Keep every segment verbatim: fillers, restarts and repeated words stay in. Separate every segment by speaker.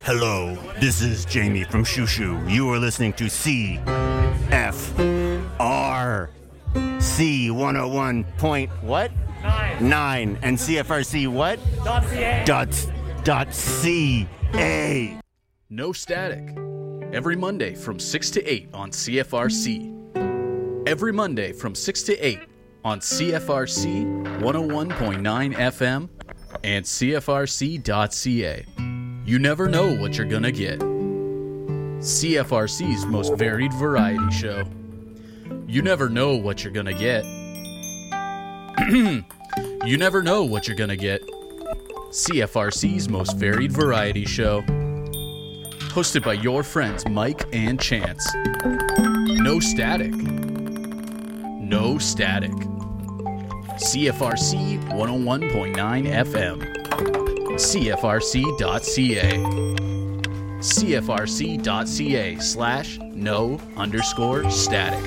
Speaker 1: Hello, this is Jamie from Shushu. You are listening to C F R C one oh one point what?
Speaker 2: Nine.
Speaker 1: Nine. And C F R C what?
Speaker 2: Dot .ca.
Speaker 1: Dot, dot C A.
Speaker 3: No Static. Every Monday from six to eight on C F R C. Every Monday from six to eight on C F R C one oh one point nine F M and C F R C dot C A. You never know what you're gonna get. C F R C's most varied variety show. You never know what you're gonna get. You never know what you're gonna get. C F R C's most varied variety show. Hosted by your friends Mike and Chance. No Static. No Static. C F R C one oh one point nine F M. C F R C dot C A. C F R C dot C A slash no underscore static.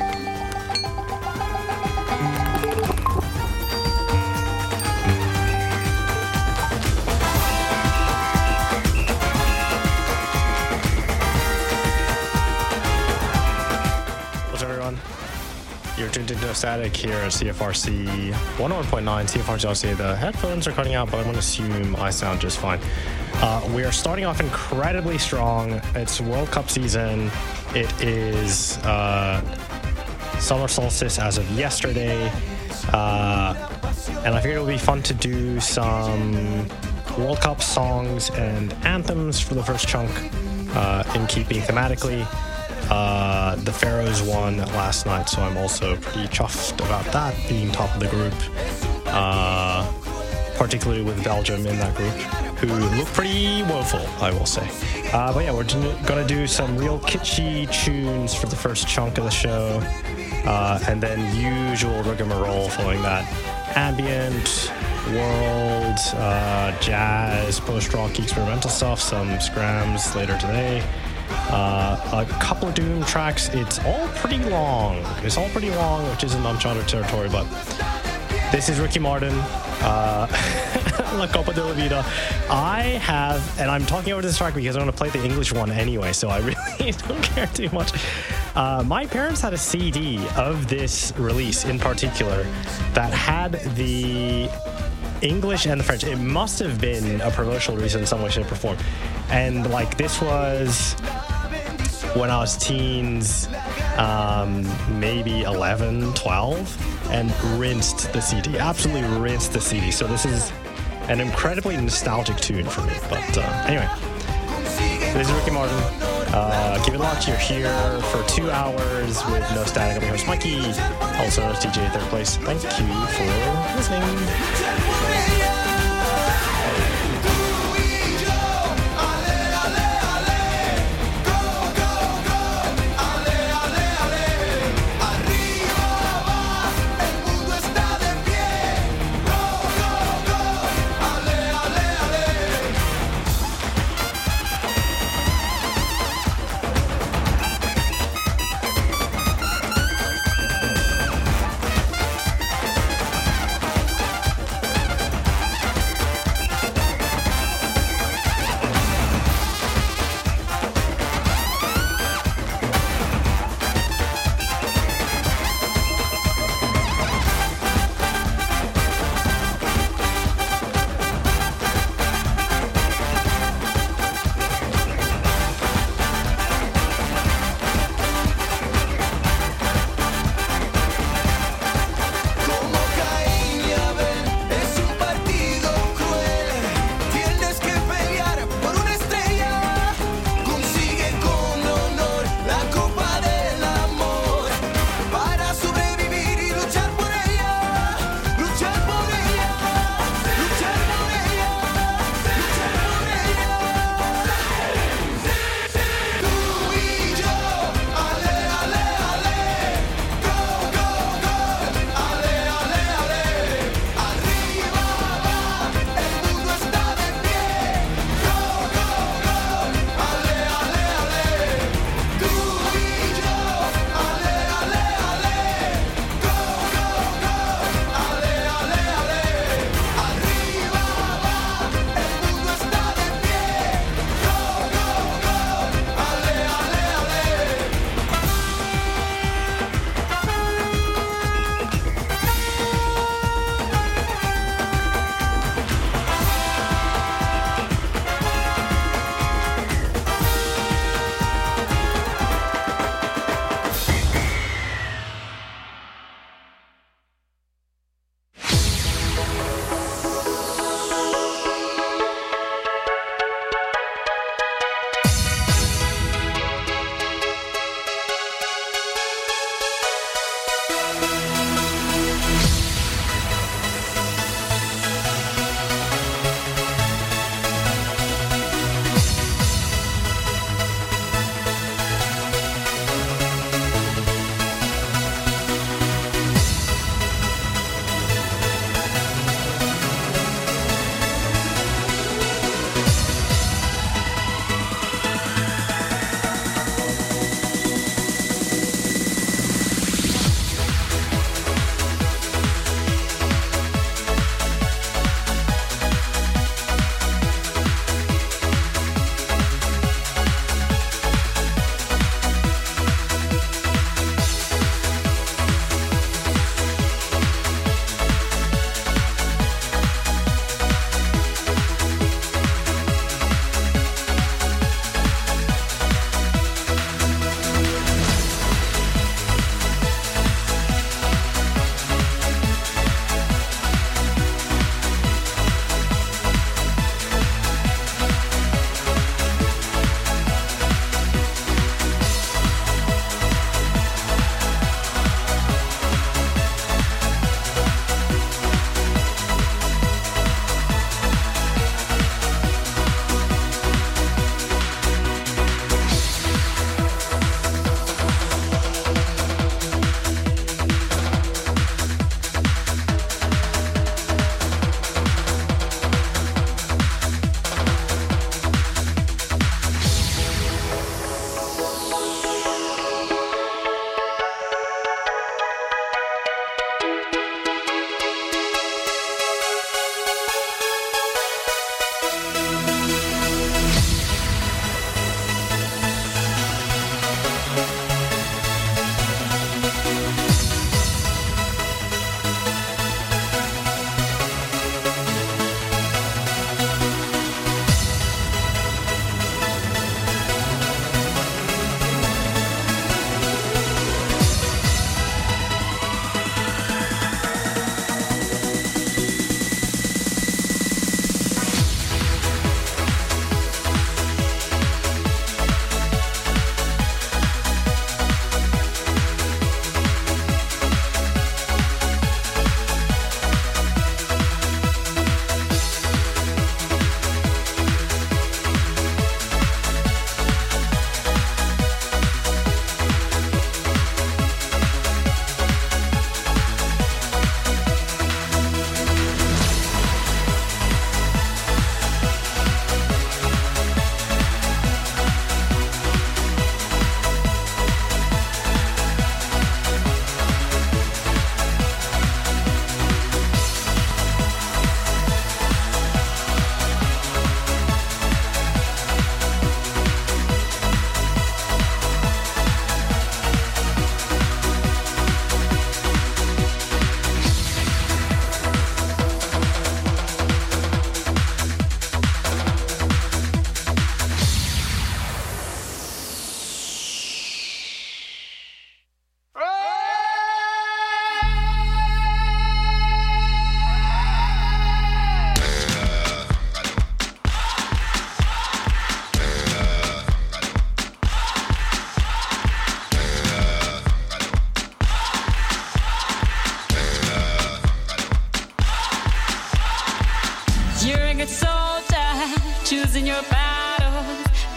Speaker 4: What's up, everyone? You're tuned into Static here at C F R C one oh one point nine, C F R C dot C A. The headphones are cutting out, but I'm going to assume I sound just fine. Uh, we are starting off incredibly strong. It's World Cup season. It is uh, summer solstice as of yesterday. Uh, and I figured it would be fun to do some World Cup songs and anthems for the first chunk uh, in keeping thematically. Uh, the Pharaohs won last night, so I'm also pretty chuffed about that, being top of the group, uh, particularly with Belgium in that group, who look pretty woeful, I will say. Uh, but yeah, we're going to do some real kitschy tunes for the first chunk of the show, uh, and then usual rigmarole following that. Ambient, world, uh, jazz, post-rock, experimental stuff, some scrams later today. Uh, a couple of Doom tracks. It's all pretty long. It's all pretty long, which isn't uncharted territory, but this is Ricky Martin, uh, La Copa de la Vida. I have, and I'm talking over this track because I'm going to play the English one anyway, so I really don't care too much. Uh, my parents had a C D of this release in particular that had the English and the French. It must have been a promotional release in some way, shape, or form. And like this was when I was teens, um, maybe eleven, twelve, and rinsed the C D. Absolutely rinsed the C D. So this is an incredibly nostalgic tune for me. But uh, anyway, this is Ricky Martin. Uh, keep it locked. You're here for two hours with No Static. I'm your host, Mikey, also known as T J Third Place. Thank you for listening.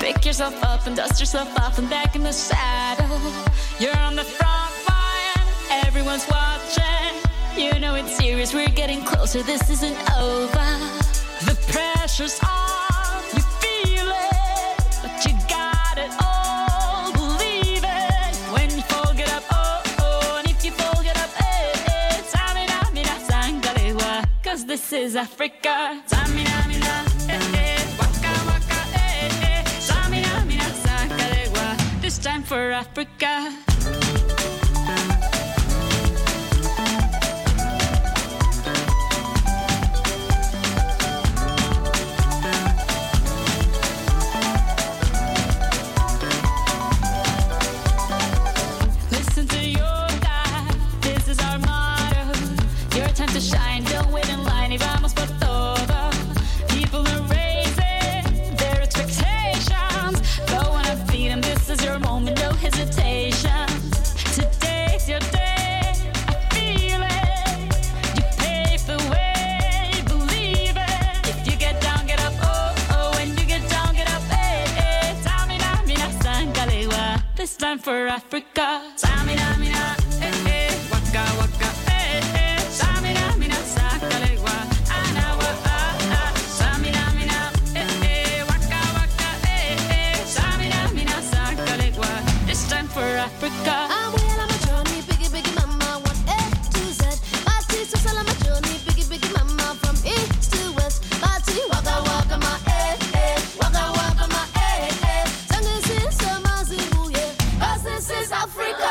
Speaker 2: Pick yourself up and dust yourself off and back in the saddle. You're on the front line, everyone's watching. You know it's serious, we're getting closer, this isn't over. The pressure's on, you feel it, but you got it all, believe it. When you fall, get up, oh, oh, and if you fall, get up, eh, eh. Samina, mina, sangalewa, cause this is Africa. Samina, mina, eh, eh, waka, waka, eh, eh. Samina, mina, sangalewa, this time for Africa. Shine, don't wait in line, y vamos por todo. People are raising their expectations. Go on and feed them, this is your moment, no hesitation. Today's your day, I feel it. You pave the way, believe it. If you get down, get up, oh, oh. When you get down, get up, eh, eh. Samina, mina, sangalewa, this time for Africa. Samina, mina, eh, eh. Waka, waka, eh, eh. Samina, mina, sangalewa, anawa, ah, ah. Samina, mina, eh, eh. Waka, waka, eh, eh. Samina, mina, sangalewa, this time for Africa.
Speaker 5: I'm well on my journey, biggie, biggie mama, one A to Z. My sister's all on my journey, biggie, biggie mama, from east to west. My tea, waka, waka, my eh, eh. Waka, waka, my eh, eh. Sangin' sin, sama, zibu, yeah. 'Cause this is Africa.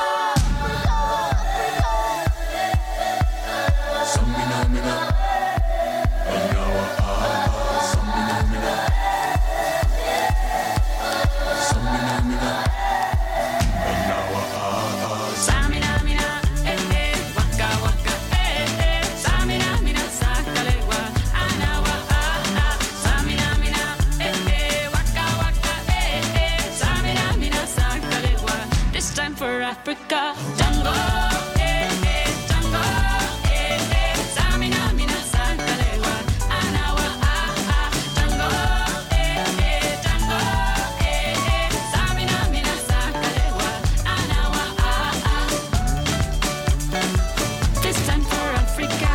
Speaker 2: Africa, Jungle, eh, eh, Jungle, eh, eh. Samina, mina, sangalewa, anawa, ah, ah. Jungle, eh, eh, Jungle, eh, eh. Samina, mina, sangalewa, anawa, ah, ah. This time for Africa.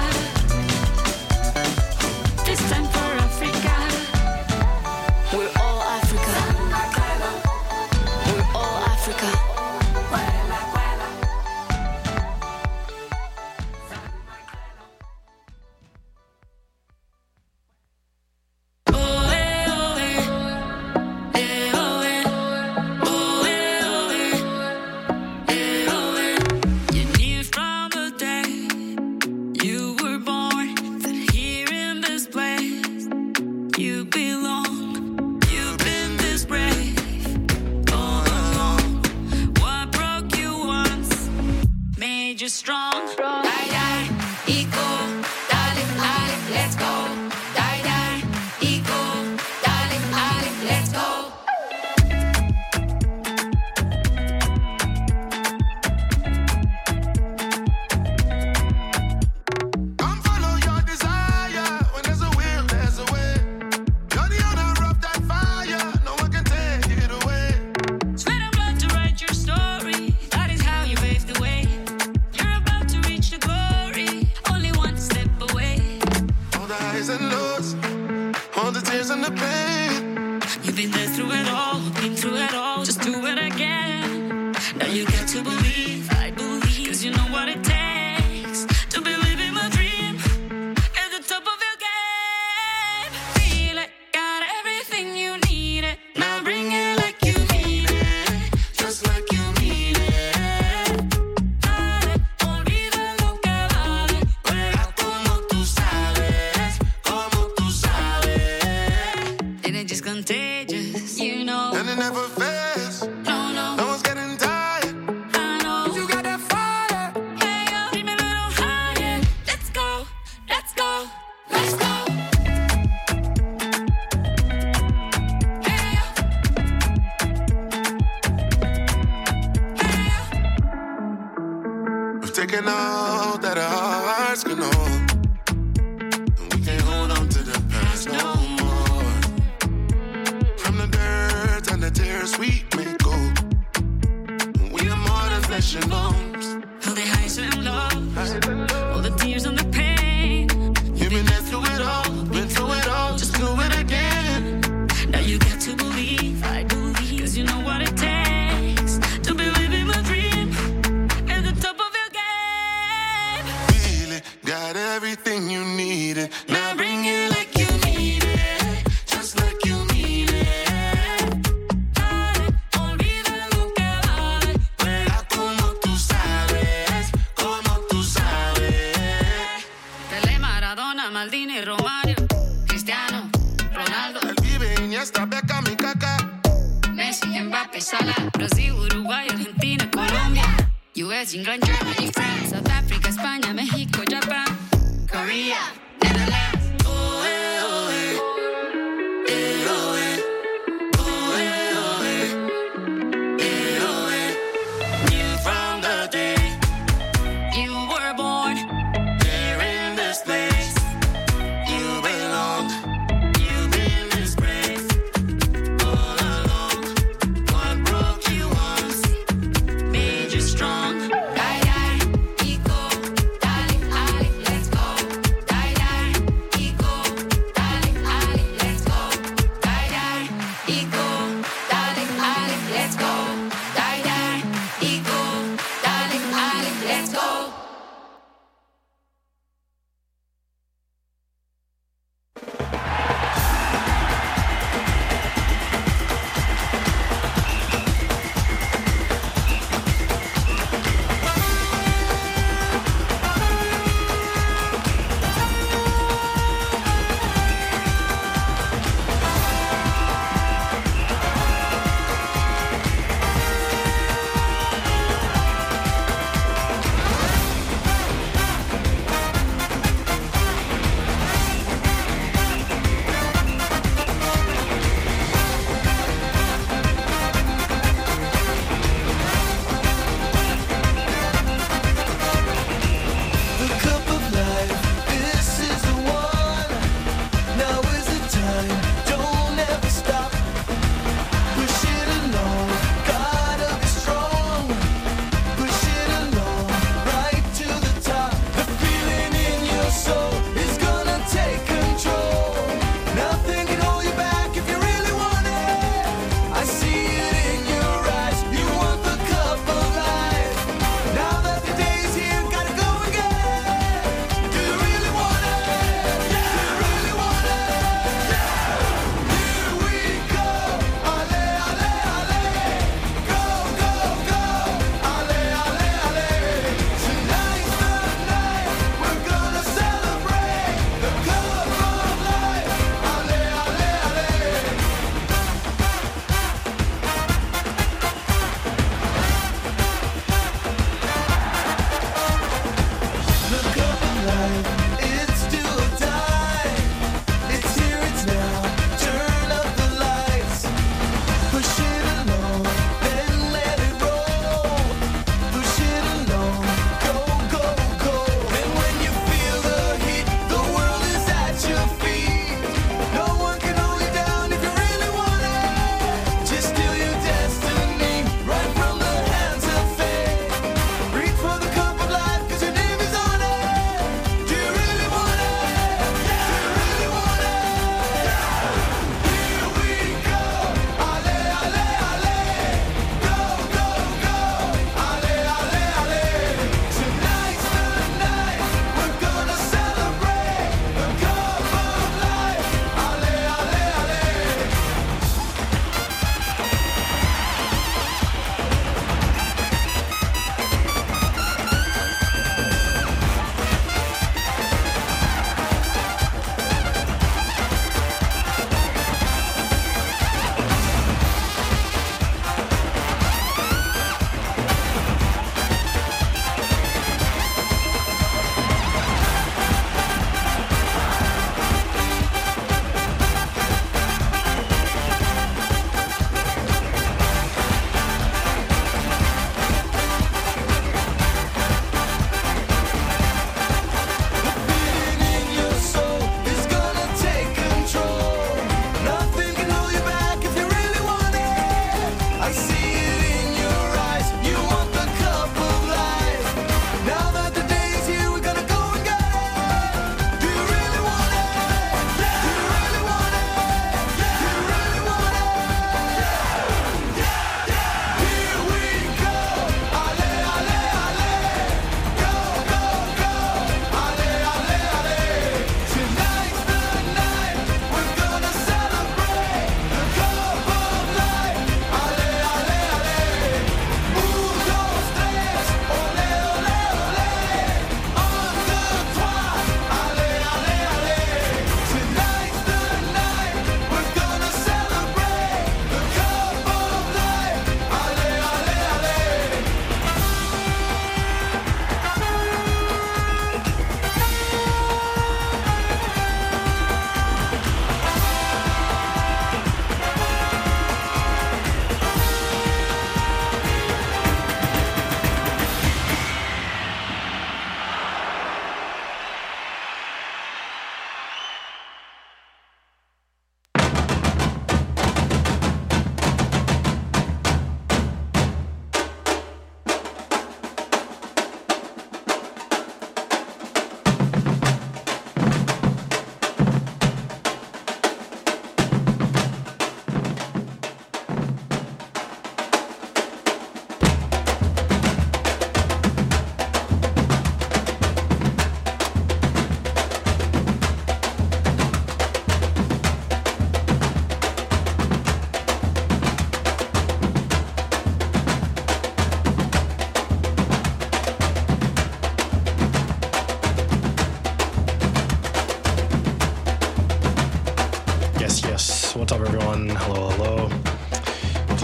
Speaker 2: This time for Africa. We're all Africa. We're all Africa.
Speaker 6: taking all that our hearts can hold. And we can't hold on to the past no more. From the dirt and the tears we may go. We are more than flesh and bones.
Speaker 2: All the highs and lows, all the tears and the pain.
Speaker 6: You've been there through it all, been through it all, just do it again.
Speaker 2: Now you got to believe, I believe, cause you know what it takes to be living my dream at the top of your game.
Speaker 6: Feel it, got everything you needed. Now bring it like you need it, just like you need it.
Speaker 2: Dale, olvida lo que vale.
Speaker 6: Juega como tú sabes, como tú sabes.
Speaker 2: Pelé, Maradona, Maldini, Romario, Cristiano, Ronaldo,
Speaker 6: Él vive Iniesta, Beckham y Kaká.
Speaker 2: Messi, Mbappé, Salah, Brasil, Uruguay, Argentina, Colombia, U S, England, Germany, France, South Africa, España, México, Japan, Korea, Netherlands.
Speaker 6: Oh, eh, oh, eh. Eh, oh, eh. Oh, eh, oh, eh. Eh, oh, eh.
Speaker 2: Knew from the day you were born,
Speaker 6: Here in this place, you belong. You've been disgraced all along. What broke you once
Speaker 2: made you strong. Die, die, Pico, dale, dale, let's go. Die, die,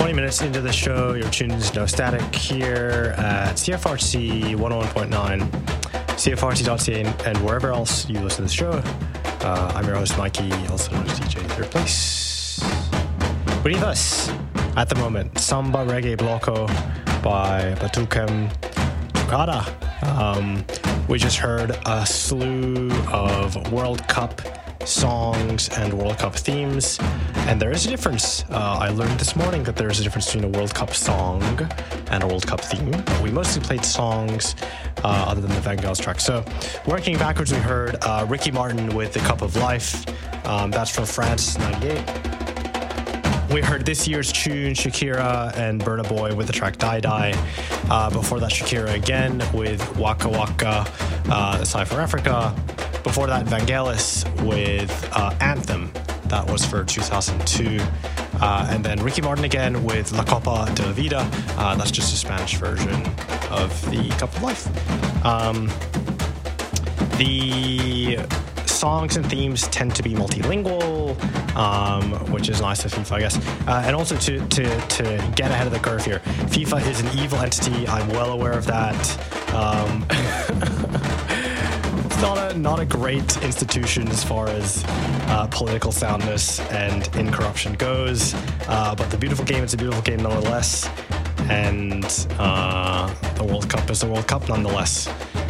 Speaker 4: twenty minutes into the show, you're tuned into No Static here at C F R C one oh one point nine, C F R C dot C A, and wherever else you listen to the show. Uh, I'm your host, Mikey, also known as D J Third Place. Beneath us, at the moment, Samba Reggae Bloco by Batukem Tukada. Um, we just heard a slew of World Cup songs and World Cup themes, and there is a difference. Uh, I learned this morning that there is a difference between a World Cup song and a World Cup theme. But we mostly played songs uh, other than the Vangelis track. So, working backwards, we heard uh, Ricky Martin with The Cup of Life. Um, that's from France, ninety-eight. We heard this year's tune, Shakira and Burna Boy with the track Die Die. Uh, before that, Shakira again with Waka Waka, uh, the Cypher Africa. Before that, Vangelis with uh, Anthem. That was for two thousand two. Uh, and then Ricky Martin again with La Copa de la Vida. Uh, that's just a Spanish version of the Cup of Life. Um, the songs and themes tend to be multilingual, um, which is nice of FIFA, I guess. Uh, and also to, to, to get ahead of the curve here, FIFA is an evil entity. I'm well aware of that. Um, it's not a, not a great institution as far as uh, political soundness and incorruption goes. Uh, but the beautiful game is a beautiful game nonetheless. And uh, the World Cup is the World Cup nonetheless.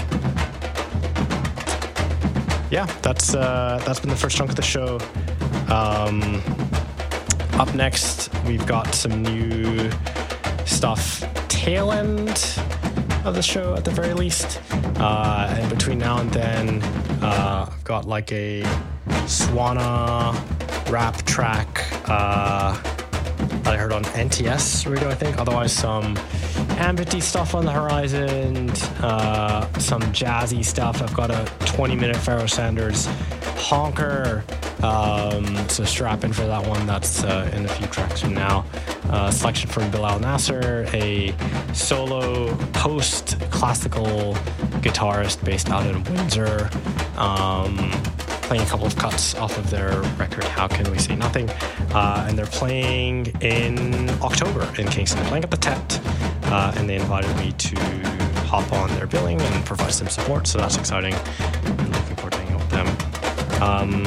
Speaker 4: Yeah, that's uh, that's been the first chunk of the show. Um, up next, we've got some new stuff. Tail end of the show, at the very least. Uh, and between now and then, uh, I've got like a Swana rap track uh, that I heard on N T S radio, I think. Otherwise, some ambity stuff on the horizon, uh, some jazzy stuff. I've got a twenty minute Pharoah Sanders honker, um, so strap in for that one. That's uh, in a few tracks from now. Uh, selection from Bilal Nasser, a solo post-classical guitarist based out in Windsor, um, playing a couple of cuts off of their record How Can We Say Nothing, uh, and they're playing in October in Kingston. They're playing at the Tet. Uh, and they invited me to hop on their billing and provide some support, so that's exciting. I'm looking forward to hanging out with them. Um,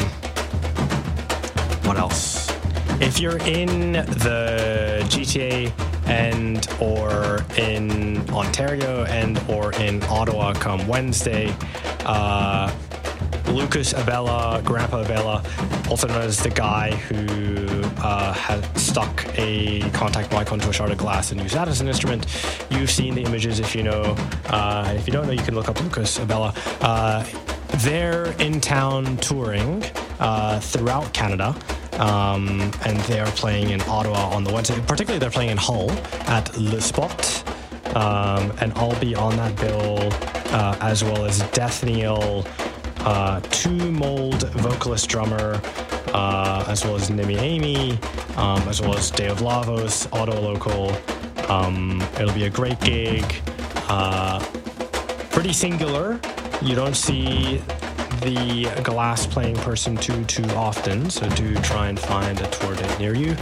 Speaker 4: what else? If you're in the G T A and or in Ontario and or in Ottawa come Wednesday, uh, Lucas Abella, Grandpa Abella, also known as the guy who uh, had stuck a contact mic onto a shard of glass and used that as an instrument. You've seen the images if you know. Uh, and if you don't know, you can look up Lucas Abella. Uh, they're in town touring uh, throughout Canada. Um, and they are playing in Ottawa on the Wednesday. Particularly, they're playing in Hull at Le Spot. Um, and I'll be on that bill, uh, as well as Death Kneel, Uh, Two Mold vocalist drummer, uh, as well as Nimi Amy, um, as well as Day of Lavos, Auto Local. Um, it'll be a great gig. Uh, pretty singular. You don't see the glass playing person too too often, so do try and find a tour date near you.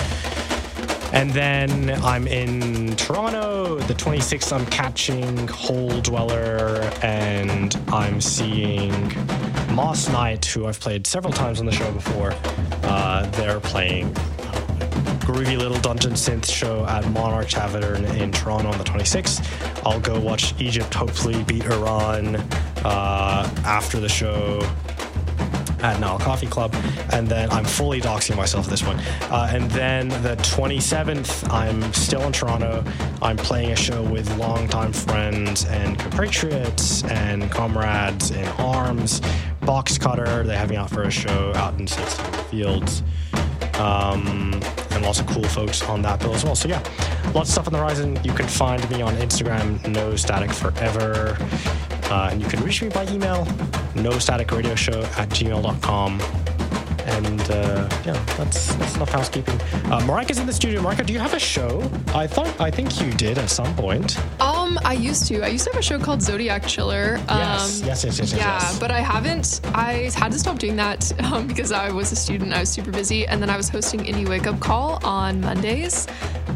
Speaker 4: And then I'm in Toronto, the twenty-sixth, I'm catching Hole Dweller, and I'm seeing Moss Knight, who I've played several times on the show before. Uh, they're playing a groovy little dungeon synth show at Monarch Tavern in Toronto on the twenty-sixth. I'll go watch Egypt hopefully beat Iran uh, after the show at Nile Coffee Club, and then I'm fully doxing myself this one. Uh, and then the twenty-seventh, I'm still in Toronto. I'm playing a show with longtime friends and compatriots and comrades in arms. Box Cutter, they have me out for a show out in Sixteen Fields. Um, and lots of cool folks on that bill as well. So yeah, lots of stuff on the horizon. You can find me on Instagram, No Static Forever. Uh, and you can reach me by email, no static radio show at gmail dot com. And uh, yeah, that's that's enough housekeeping. Uh, Marika's in the studio. Marika, do you have a show? I thought I think you did at some point.
Speaker 7: Um, I used to. I used to have a show called Zodiac Chiller. Um,
Speaker 4: yes, yes, yes, yes,
Speaker 7: yeah,
Speaker 4: yes.
Speaker 7: but I haven't. I had to stop doing that um, because I was a student. I was super busy, and then I was hosting Indie Wake Up Call on Mondays.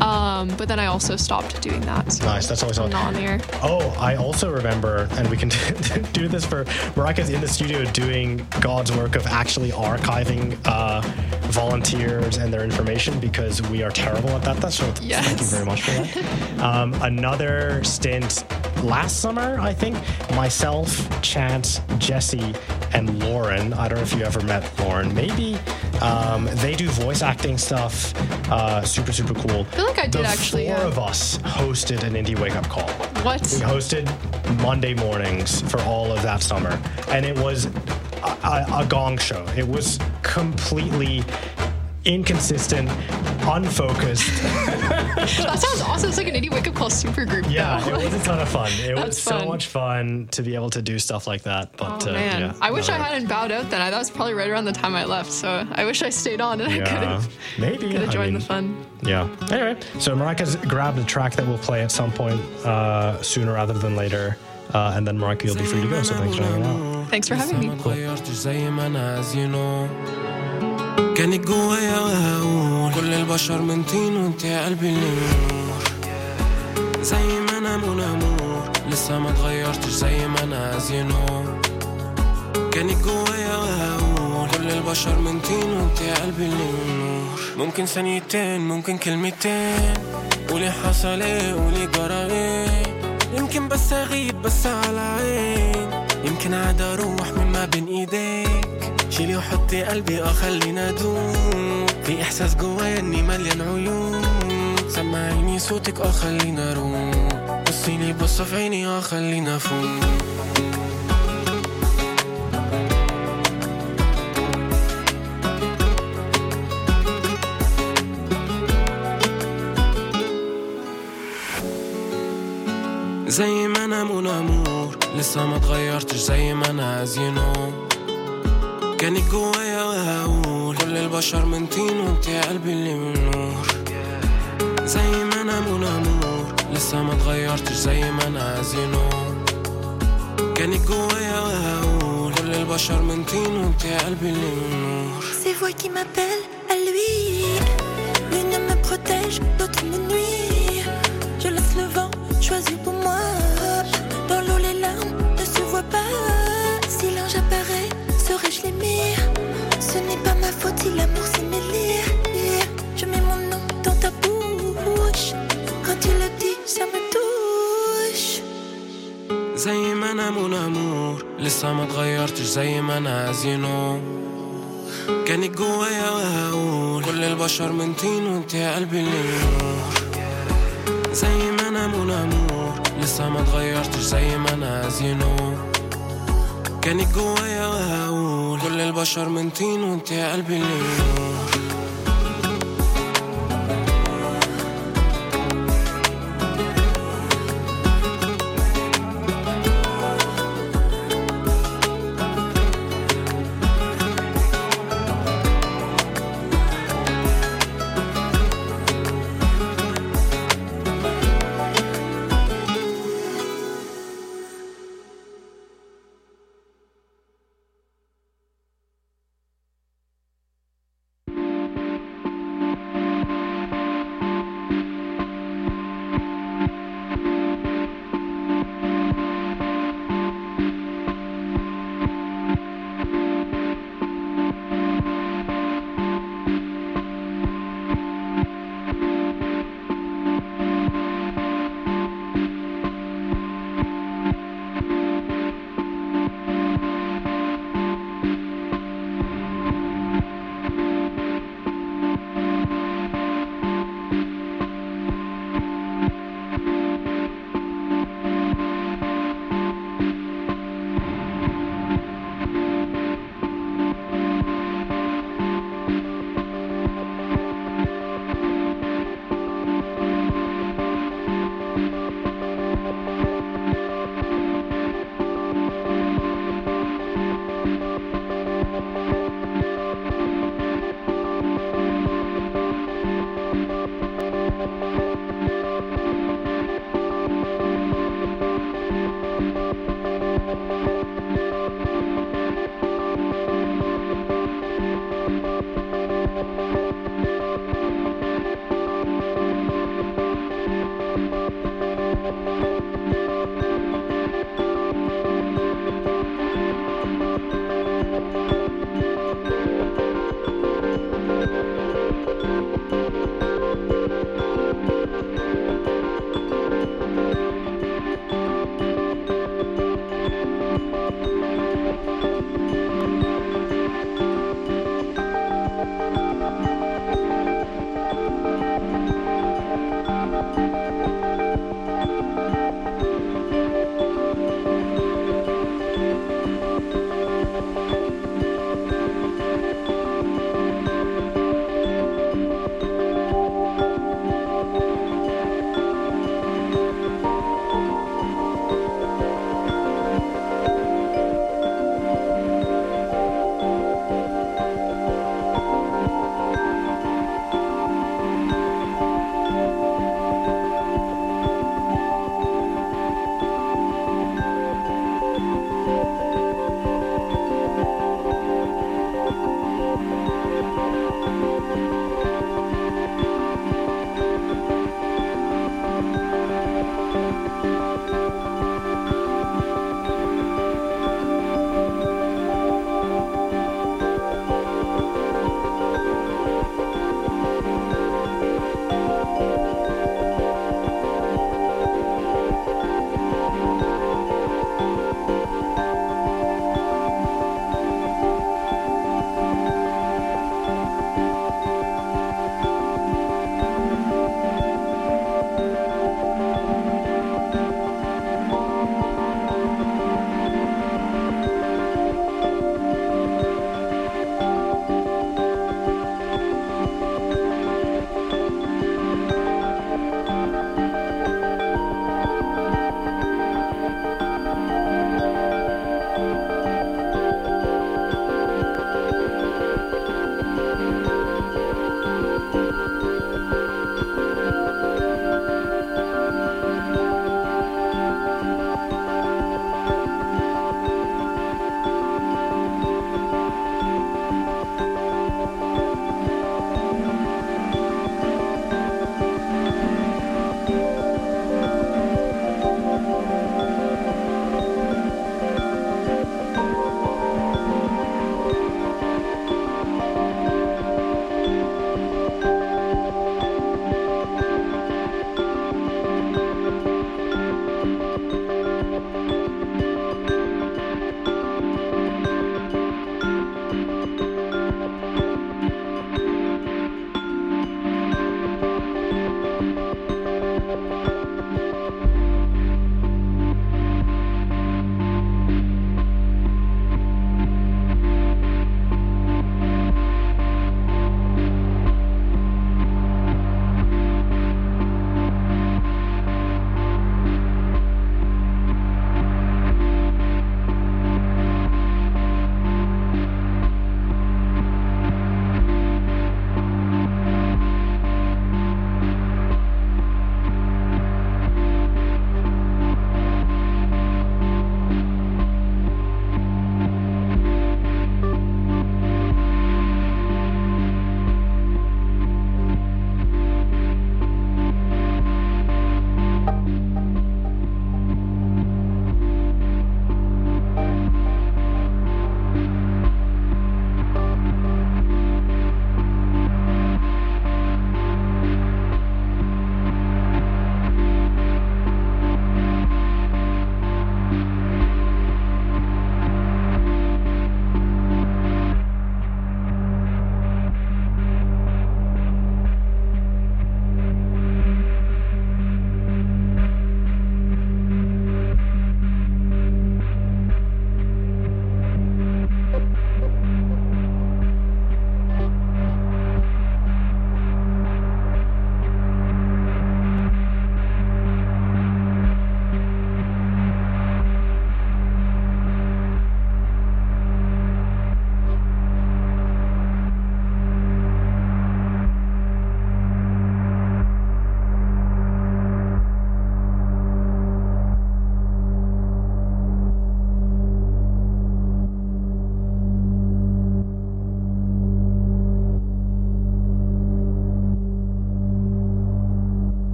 Speaker 7: Um, but then I also stopped doing that. So
Speaker 4: Nice, that's always
Speaker 7: I'm
Speaker 4: fun.
Speaker 7: not on the air.
Speaker 4: Oh, I also remember, and we can do this for Marika's in the studio doing God's work of actually archiving uh, volunteers and their information because we are terrible at that. That's so
Speaker 7: Yes.
Speaker 4: thank you very much for that. Um, another stint last summer, I think, myself, Chance, Jesse, and Lauren. I don't know if you ever met Lauren. Maybe um, they do voice acting stuff. Uh, super, super cool.
Speaker 7: I feel like I did
Speaker 4: the
Speaker 7: actually,
Speaker 4: four
Speaker 7: yeah.
Speaker 4: of us hosted an indie wake up call.
Speaker 7: What?
Speaker 4: We hosted Monday mornings for all of that summer, and it was a, a, a gong show. It was completely inconsistent, unfocused.
Speaker 7: That sounds awesome. It's like an indie wake up call super group.
Speaker 4: Yeah,
Speaker 7: though.
Speaker 4: it was a ton of fun. It was
Speaker 7: That's
Speaker 4: so
Speaker 7: fun.
Speaker 4: much fun to be able to do stuff like that. But
Speaker 7: Oh
Speaker 4: uh,
Speaker 7: man,
Speaker 4: yeah,
Speaker 7: I wish I
Speaker 4: another-
Speaker 7: hadn't bowed out then. I, that was probably right around the time I left. So I wish I stayed on and I could
Speaker 4: Yeah,
Speaker 7: have
Speaker 4: maybe.
Speaker 7: could have
Speaker 4: I
Speaker 7: joined
Speaker 4: mean,
Speaker 7: the fun.
Speaker 4: Yeah. Anyway, so Marika's grabbed a track that we'll play at some point uh, sooner rather than later. Uh, and then Marika, you'll be free to go. So thanks for hanging out.
Speaker 7: Thanks for having me.
Speaker 6: ما تغيرتش زي ما انا عايز you know كانت جوايا وهقول كل البشر من طين وانت يا قلبي اللي نور زي ما انا منى نور لسه ما تغيرتش زي ما انا عايز you know كانت جوايا وهقول كل البشر من طين وانت يا قلبي اللي نور ممكن ثانيتين ممكن كلمتين قولي حصل ايه قولي جرى ايه يمكن بس اغيب بس على عين يمكن عاد اروح من ما بين ايديك شيلي وحطي قلبي اه خلينا ادوم في احساس جوايا اني مليان عيون سمعيني صوتك اه خلينا اروح بصيلي بصة في عيني اه خلينا افوق زي ما انا منى نور لسه ما تغيرتش زي ما انا عايز you know كانت جوايا وهقول كل البشر من طين وانت يا قلبي اللي من نور زي ما انا منى نور لسه ما تغيرتش زي ما انا عايز you know كانت جوايا وهقول كل البشر من طين وانت يا قلبي اللي من نور
Speaker 8: Ces voix qui m'appellent à lui. L'une me protège, l'autre me nuit. Je laisse le vent choisir pour moi. Dans l'eau, les larmes ne se voient pas. Si l'ange apparaît, serais-je l'aimer? Ce n'est pas ma faute si l'amour s'est mêlé. Je mets mon nom dans ta bouche. Quand tu le dis, ça me touche.
Speaker 6: زي ما انا منى نور لسه ما تغيرتش زي ما انا عايز you know كانت جوايا وهقول كل البشر من طين وانت يا قلبي اللي نور زي ما انا منى نور لسه ما تغيرتش زي ما انا عايز you know كانت جوايا وهقول كل البشر من طين وانت يا قلبي اللي نور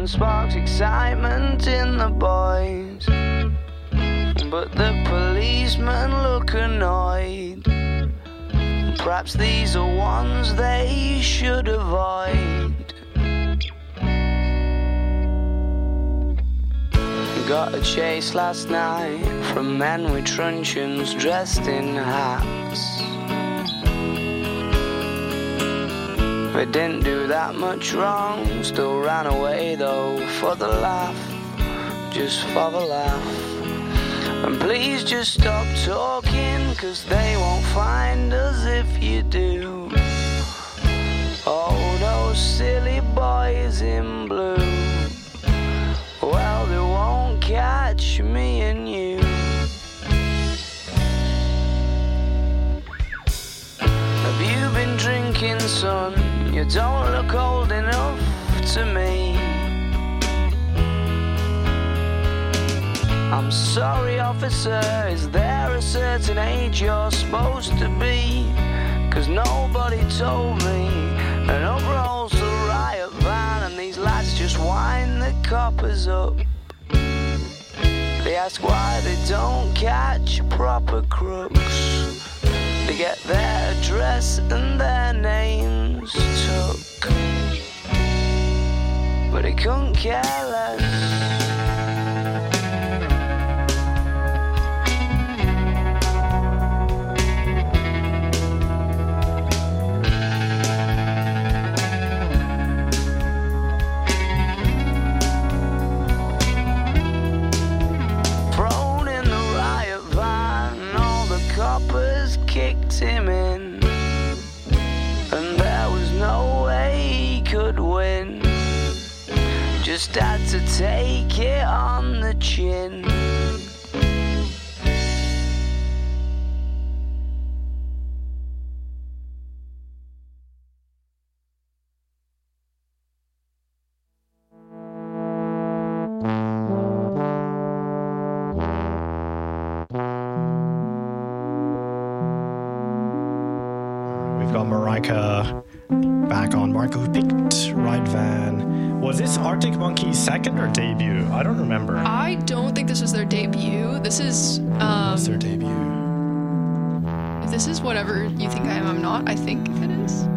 Speaker 9: and sparks excitement in the boys. But the policemen look annoyed. Perhaps these are ones they should avoid. Got a chase last night from men with truncheons dressed in hats. They didn't do that much wrong, still ran away though for the laugh, just for the laugh. And please just stop talking, cause they won't find us if you do. Oh, those silly boys in blue, well, they won't catch me and you. Have you been drinking, son? You don't look old enough to me. I'm sorry, officer, is there a certain age you're supposed to be? Cause nobody told me. And up rolls the riot van and these lads just wind the coppers up. They ask why they don't catch proper crooks. They get their address and their names took, but they couldn't care less. Kicked him in, and there was no way he could win. Just had to take it on the chin.
Speaker 4: Back on Marco, who picked Ride Van. Was this Arctic Monkeys' second or debut? I don't remember.
Speaker 7: I don't think this was their debut. This is um
Speaker 4: What's their debut?
Speaker 7: This is Whatever You Think I Am, I'm Not, I think it is.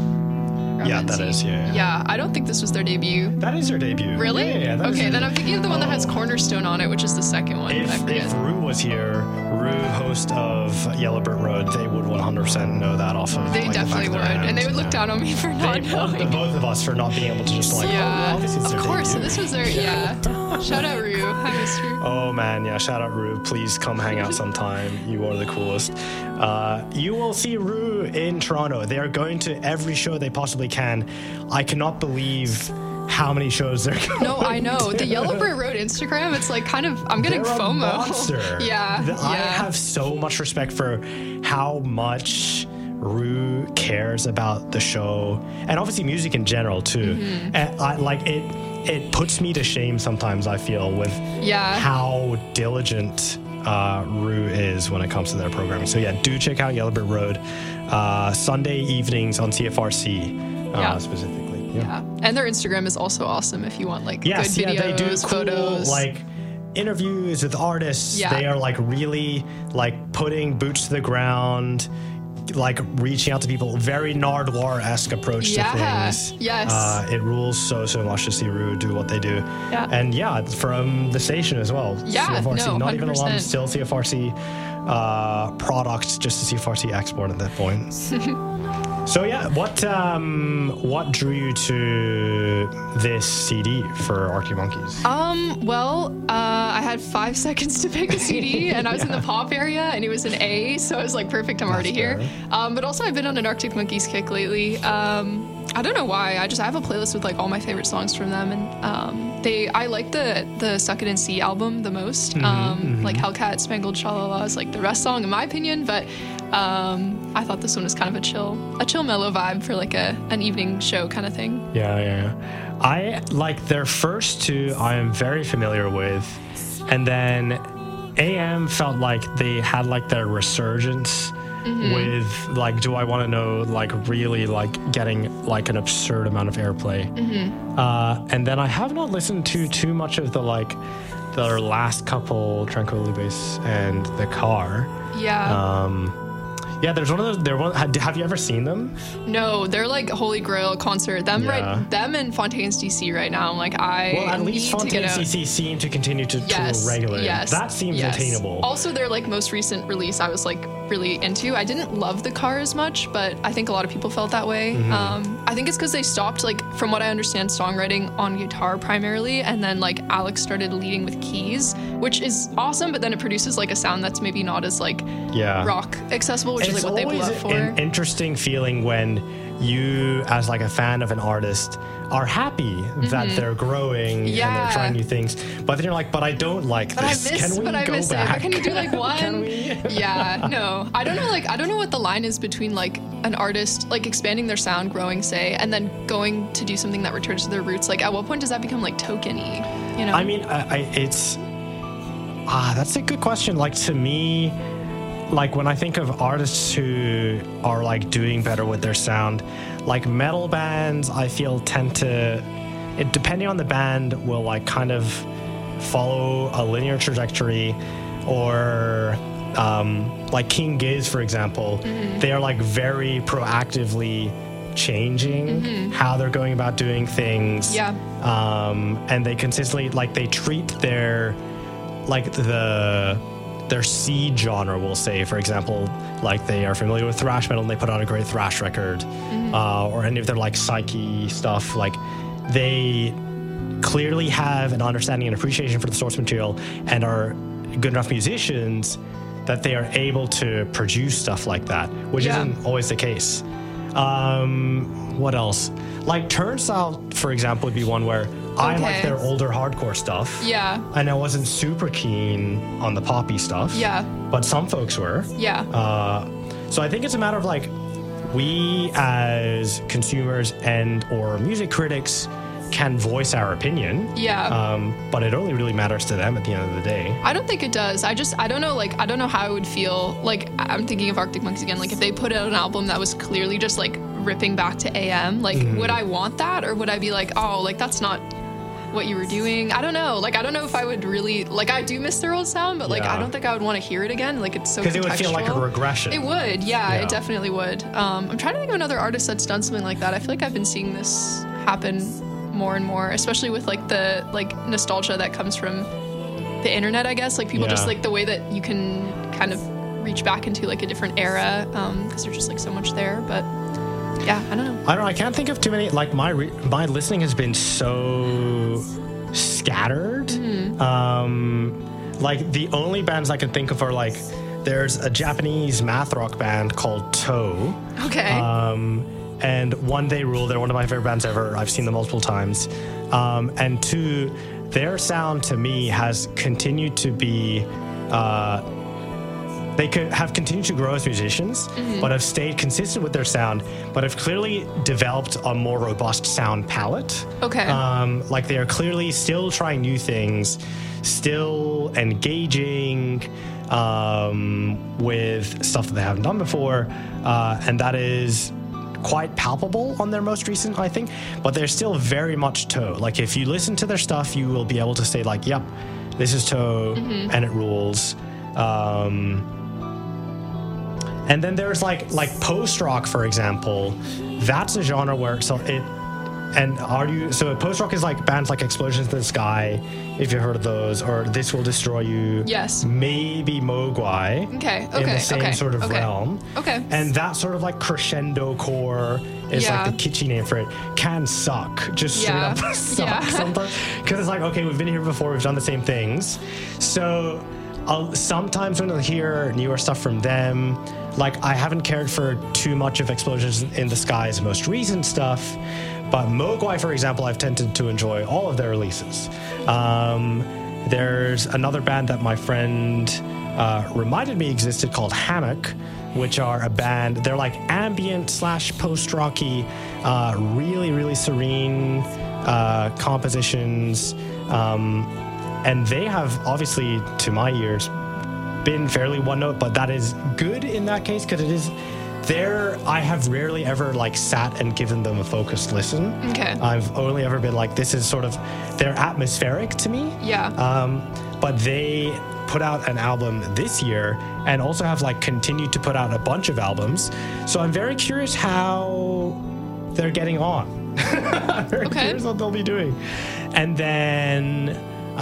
Speaker 4: Yeah, that is, yeah, yeah.
Speaker 7: Yeah, I don't think this was their debut.
Speaker 4: That is their debut.
Speaker 7: Really?
Speaker 4: Yeah, yeah, that is
Speaker 7: okay,
Speaker 4: their
Speaker 7: then I'm
Speaker 4: debut.
Speaker 7: thinking of the one that has
Speaker 4: Oh.
Speaker 7: Cornerstone on it, which is the second one. but I
Speaker 4: If,
Speaker 7: forget.
Speaker 4: if Rue was here, Rue, host of Yellowbird Road, they would one hundred percent know that off of
Speaker 7: They
Speaker 4: like, the
Speaker 7: definitely
Speaker 4: back
Speaker 7: would,
Speaker 4: of their
Speaker 7: and
Speaker 4: hand.
Speaker 7: they would look
Speaker 4: Yeah.
Speaker 7: down on me for
Speaker 4: They
Speaker 7: not
Speaker 4: want the
Speaker 7: knowing.
Speaker 4: both of us for not being able to just like,
Speaker 7: yeah,
Speaker 4: oh, well, this is
Speaker 7: of
Speaker 4: their
Speaker 7: course. So
Speaker 4: debut.
Speaker 7: this was their yeah. Shout out Ryu. Hi, Mister
Speaker 4: Oh man, yeah, shout out Rue. Please come hang out sometime. You are the coolest. Uh, you will see Rue in Toronto. They are going to every show they possibly can. I cannot believe how many shows they're going
Speaker 7: No, I know.
Speaker 4: to.
Speaker 7: The Yellow Brick Road Instagram, it's like kind of, I'm getting
Speaker 4: They're a
Speaker 7: FOMO.
Speaker 4: monster.
Speaker 7: yeah.
Speaker 4: The- I
Speaker 7: yeah.
Speaker 4: have so much respect for how much Rue cares about the show and obviously music in general too.
Speaker 7: Mm-hmm.
Speaker 4: And I, like it, it puts me to shame sometimes. I feel with
Speaker 7: Yeah.
Speaker 4: how diligent uh, Rue is when it comes to their programming. So yeah, do check out Yellowbird Road uh, Sunday evenings on T F R C uh,
Speaker 7: Yeah.
Speaker 4: specifically.
Speaker 7: Yeah. And their Instagram is also awesome if you want like
Speaker 4: Yes,
Speaker 7: good videos,
Speaker 4: yeah, they do cool,
Speaker 7: photos.
Speaker 4: like interviews with artists.
Speaker 7: Yeah.
Speaker 4: They are like really like putting boots to the ground, like reaching out to people. Very Nardwuar-esque approach
Speaker 7: Yeah,
Speaker 4: to things.
Speaker 7: yes.
Speaker 4: Uh, it rules so, so much to see Rue do what they do.
Speaker 7: Yeah.
Speaker 4: And yeah, from the station as well.
Speaker 7: Yeah,
Speaker 4: C F R C,
Speaker 7: no,
Speaker 4: not even
Speaker 7: one hundred
Speaker 4: alum,
Speaker 7: percent.
Speaker 4: still C F R C uh, product, just a C F R C export at that point. So yeah, what um, what drew you to this C D for Arctic Monkeys?
Speaker 7: Um, well, uh, I had five seconds to pick a C D, and I was in the pop area, and it was an A, so I was like, perfect, I'm already here. Um, but also, I've been on an Arctic Monkeys kick lately. Um, I don't know why. I just I have a playlist with like all my favorite songs from them, and um, they I like the the Suck It and See album the most.
Speaker 4: Mm-hmm,
Speaker 7: um, Like Hellcat, Spangled Shalala is like the best song in my opinion, but um, I thought this one was kind of a chill, a chill mellow vibe for like a an evening show kind of thing.
Speaker 4: Yeah, yeah, yeah. I like their first two. I am very familiar with, and then A M felt like they had like their resurgence
Speaker 7: Mm-hmm.
Speaker 4: with like, do I want to know like really like getting like an absurd amount of airplay?
Speaker 7: Mm-hmm.
Speaker 4: Uh, and then I have not listened to too much of the like their last couple, Tranquility Base and The Car.
Speaker 7: Yeah.
Speaker 4: Um, yeah, there's one of those. There one. Have you ever seen them?
Speaker 7: No, they're like Holy Grail concert. Them
Speaker 4: Yeah.
Speaker 7: right, them and Fontaines D C right now. I'm like, I
Speaker 4: Well, at least
Speaker 7: need to get
Speaker 4: Fontaines
Speaker 7: out.
Speaker 4: D C seem to continue to
Speaker 7: Yes,
Speaker 4: tour regularly.
Speaker 7: yes,
Speaker 4: That seems
Speaker 7: yes.
Speaker 4: attainable.
Speaker 7: Also, their like most recent release, I was like really into. I didn't love The Car as much, but I think a lot of people felt that way.
Speaker 4: Mm-hmm.
Speaker 7: Um, I think it's because they stopped, like, from what I understand, songwriting on guitar primarily, and then like Alex started leading with keys, which is awesome. But then it produces like a sound that's maybe not as like
Speaker 4: Yeah.
Speaker 7: rock accessible, which
Speaker 4: And
Speaker 7: is
Speaker 4: it's
Speaker 7: like what they blew
Speaker 4: always
Speaker 7: up for.
Speaker 4: an interesting feeling when you, as like a fan of an artist, are happy that they're growing and
Speaker 7: Mm-hmm. Yeah.
Speaker 4: they're trying new things, but then you're like, but I don't like
Speaker 7: But I
Speaker 4: this.
Speaker 7: miss,
Speaker 4: Can we
Speaker 7: but I
Speaker 4: go
Speaker 7: miss
Speaker 4: back?
Speaker 7: it. But can you do like one?
Speaker 4: Can we?
Speaker 7: Yeah, no, I don't know. Like, I don't know what the line is between like an artist like expanding their sound, growing, say, and then going to do something that returns to their roots. Like, at what point does that become like tokeny? You know?
Speaker 4: I mean, I, I, it's ah, that's a good question. Like to me, like when I think of artists who are like doing better with their sound, like metal bands, I feel tend to, it depending on the band, will like kind of follow a linear trajectory, or um, like King Giz, for example, they are like very proactively changing how they're going about doing things.
Speaker 7: Yeah.
Speaker 4: Um, and they consistently like they treat their like the their seed genre, we'll say, for example, like they are familiar with thrash metal and they put out a great thrash record, uh, or any of their like psyche stuff. Like they clearly have an understanding and appreciation for the source material and are good enough musicians that they are able to produce stuff like that, which
Speaker 7: Yeah.
Speaker 4: isn't always the case. Um, what else? Like Turnstile, for example, would be one where I like
Speaker 7: Okay.
Speaker 4: their older hardcore stuff.
Speaker 7: yeah,
Speaker 4: And I wasn't super keen on the poppy stuff.
Speaker 7: yeah,
Speaker 4: But some folks were.
Speaker 7: yeah.
Speaker 4: Uh, so I think it's a matter of like, we as consumers and or music critics can voice our opinion.
Speaker 7: Yeah.
Speaker 4: Um, but it only really matters to them at the end of the day.
Speaker 7: I don't think it does. I just, I don't know, like, I don't know how I would feel. Like, I'm thinking of Arctic Monkeys again. Like, if they put out an album that was clearly just, like, ripping back to A M, like,
Speaker 4: Mm-hmm.
Speaker 7: would I want that? Or would I be like, oh, like, that's not what you were doing? I don't know. Like, I don't know if I would really, like, I do miss their old sound, but, like,
Speaker 4: Yeah.
Speaker 7: I don't think I would want to hear it again. Like, it's so
Speaker 4: Because it would feel like a
Speaker 7: contextual.
Speaker 4: regression.
Speaker 7: It would, yeah,
Speaker 4: Yeah.
Speaker 7: it definitely would. Um, I'm trying to think of another artist that's done something like that. I feel like I've been seeing this happen more and more, especially with like the like nostalgia that comes from the internet, I guess. Like people
Speaker 4: Yeah.
Speaker 7: just like the way that you can kind of reach back into like a different era, um, because there's just like so much there. But yeah, I don't know.
Speaker 4: I don't know. I can't think of too many. Like my re- my listening has been so scattered.
Speaker 7: Mm-hmm.
Speaker 4: Um, like the only bands I can think of are like there's a Japanese math rock band called Toe.
Speaker 7: Okay.
Speaker 4: Um, and One Day Rule, they're one of my favorite bands ever. I've seen them multiple times. Um, and two, their sound to me has continued to be. Uh, they could have continued to grow as musicians, but have stayed consistent with their sound, but have clearly developed a more robust sound palette.
Speaker 7: Okay.
Speaker 4: Um, like they are clearly still trying new things, still engaging um, with stuff that they haven't done before, uh, and that is quite palpable on their most recent, I think. But they're still very much Toe. Like if you listen to their stuff, you will be able to say like, "Yep, this is Toe, and it rules." Um, And then there's like like post rock, for example. That's a genre where so it and are you so post rock is like bands like Explosions in the Sky, if you've heard of those, or This Will Destroy You.
Speaker 7: Yes.
Speaker 4: Maybe Mogwai.
Speaker 7: Okay,
Speaker 4: In
Speaker 7: okay,
Speaker 4: the same
Speaker 7: okay,
Speaker 4: sort of
Speaker 7: okay.
Speaker 4: realm.
Speaker 7: Okay.
Speaker 4: And that sort of like crescendo core is
Speaker 7: Yeah.
Speaker 4: like the kitschy name for it. Can suck. Just straight
Speaker 7: Yeah.
Speaker 4: up suck
Speaker 7: Yeah.
Speaker 4: sometimes. Because it's like, okay, we've been here before, we've done the same things. So I'll, sometimes when I hear newer stuff from them, like I haven't cared for too much of Explosions in the Sky's most recent stuff, but Mogwai, for example, I've tended to enjoy all of their releases. Um, there's another band that my friend uh, reminded me existed called Hammock, which are a band, they're like ambient slash post-rocky, uh, really, really serene uh, compositions. Um, and they have, obviously, to my ears, been fairly one note, but that is good in that case because it is. There, I have rarely ever like sat and given them a focused listen.
Speaker 7: Okay.
Speaker 4: I've only ever been like, this is sort of, they're atmospheric to me.
Speaker 7: Yeah.
Speaker 4: Um, but they put out an album this year and also have like continued to put out a bunch of albums. So I'm very curious how they're getting on. very
Speaker 7: Okay.
Speaker 4: curious what they'll be doing. And then,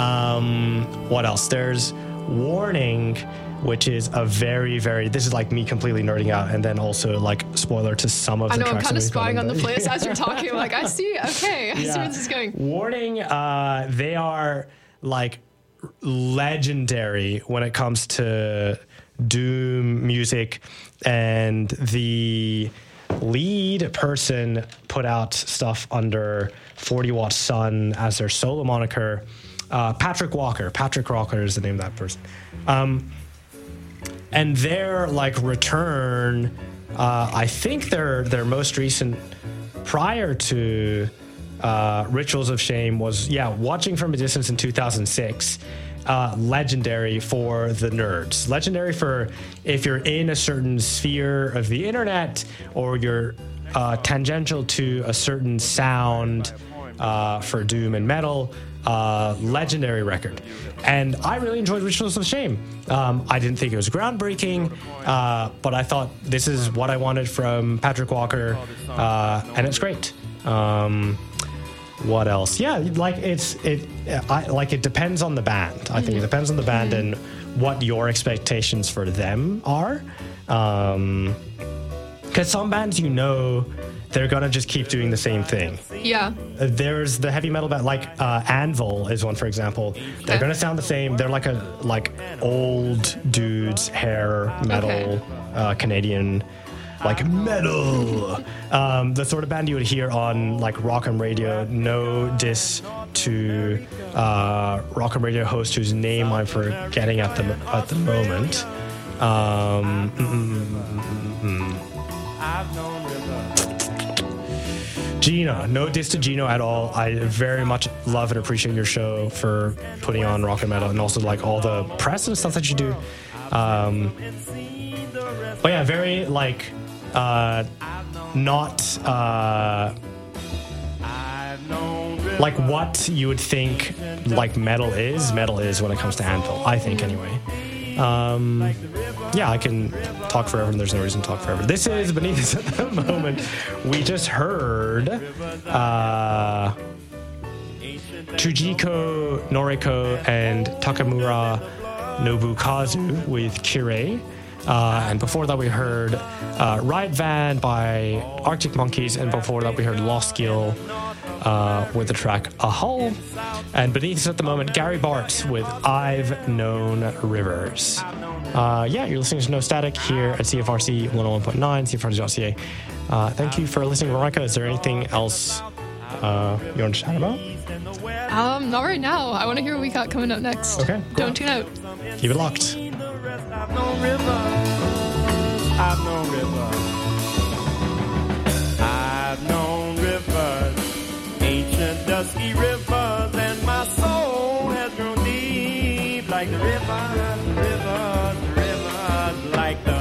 Speaker 4: um, what else? There's Warning, which is a very, very, this is like me completely nerding out, and then also like spoiler to some of
Speaker 7: I
Speaker 4: the
Speaker 7: know, I'm
Speaker 4: tracks.
Speaker 7: kind of
Speaker 4: that we've got
Speaker 7: spying on the
Speaker 4: the-
Speaker 7: playlist as you're talking. I'm like, I see, okay, I see
Speaker 4: Yeah.
Speaker 7: where this is going.
Speaker 4: Warning, uh, they are like legendary when it comes to Doom music, and the lead person put out stuff under forty Watt Sun as their solo moniker. Uh, Patrick Walker. Patrick Walker is the name of that person. Um, and their like return, uh, I think their their most recent, prior to uh, Rituals of Shame, was yeah, Watching from a Distance in two thousand six. Uh, legendary for the nerds. Legendary for if you're in a certain sphere of the internet or you're uh, tangential to a certain sound uh, for doom and metal. Uh, legendary record. And I really enjoyed Rituals of Shame. Um, I didn't think it was groundbreaking, uh, but I thought this is what I wanted from Patrick Walker, uh, and it's great. Um, what else? Yeah, like it's it. I, like it depends on the band. I think it depends on the band and what your expectations for them are. Um, because some bands, you know, they're gonna just keep doing the same thing.
Speaker 7: Yeah.
Speaker 4: Uh, There's the heavy metal band, like uh, Anvil is one, for example. They're
Speaker 7: Okay.
Speaker 4: gonna sound the same. They're like a like old dudes hair metal
Speaker 7: Okay.
Speaker 4: uh, Canadian like metal. Um, the sort of band you would hear on like Rock'em Radio. No diss to uh, Rock'em Radio host whose name I'm forgetting at the at the moment. Um, mm, mm, mm, mm, mm. Gino, no diss to Gino at all. I very much love and appreciate your show for putting on rock and metal, and also like all the press and stuff that you do. Um, but yeah, very like uh, not uh, like what you would think like metal is. Metal is when it comes to Anvil, I think anyway. Um, yeah, I can talk forever, and there's no reason to talk forever. This is Beneath Us at the moment. We just heard uh, Chujiko Noriko and Takamura Nobukazu with Kirei. Uh, and before that, we heard uh, Riot Van by Arctic Monkeys, and before that, we heard Lost Gill uh, with the track A Hull. And beneath us at the moment, Gary Bart with I've Known Rivers. Uh, yeah, you're listening to No Static here at C F R C one oh one point nine, C F R C dot C A. Uh, thank you for listening, Veronica. Is there anything else uh, you want to chat about?
Speaker 7: Um, not right now. I want to hear what we got coming up next.
Speaker 4: Okay, cool.
Speaker 7: Don't tune out.
Speaker 4: Keep it locked.
Speaker 10: I've known rivers, I've known rivers, I've known rivers, ancient dusky rivers, and my soul has grown deep like the rivers, rivers, rivers, like the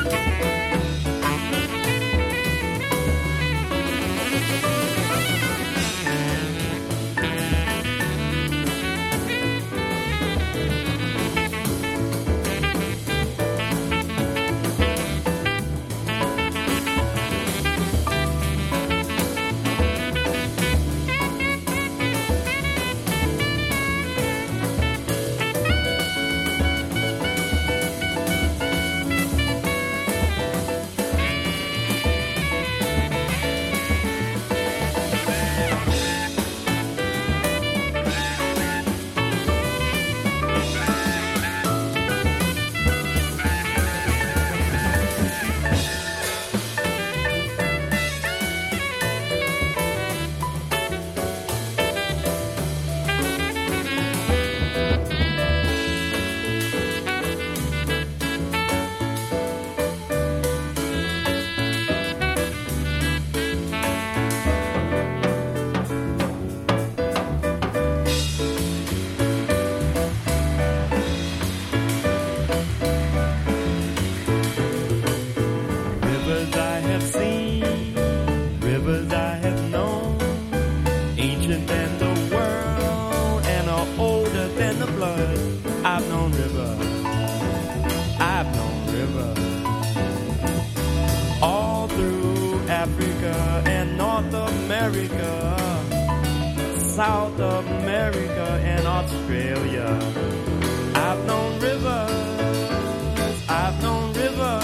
Speaker 10: South America and Australia. I've known rivers, I've known rivers.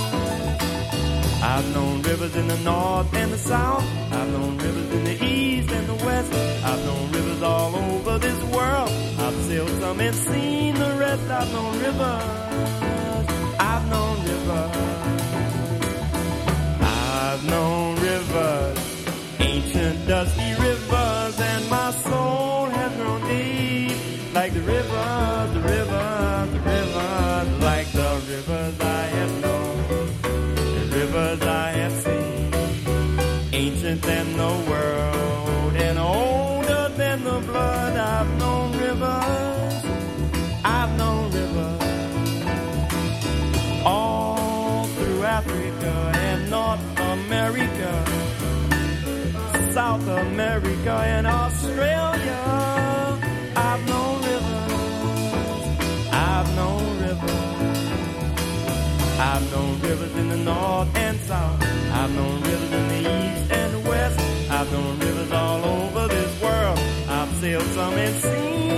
Speaker 10: I've known rivers in the north and the south. I've known rivers in the east and the west. I've known rivers all over this world. I've sailed some and seen the rest. I've known rivers, I've known rivers. I've known rivers, ancient dusty rivers, and my soul has grown deep like the rivers, the rivers, the rivers, like the rivers I have known, the rivers I have seen, ancient than the world and older than the blood. I've known rivers, I've known rivers, all through Africa and North America, South America and Australia. I've known rivers, I've known rivers. I've known rivers in the north and south. I've known rivers in the east and the west. I've known rivers all over this world. I've sailed some and seen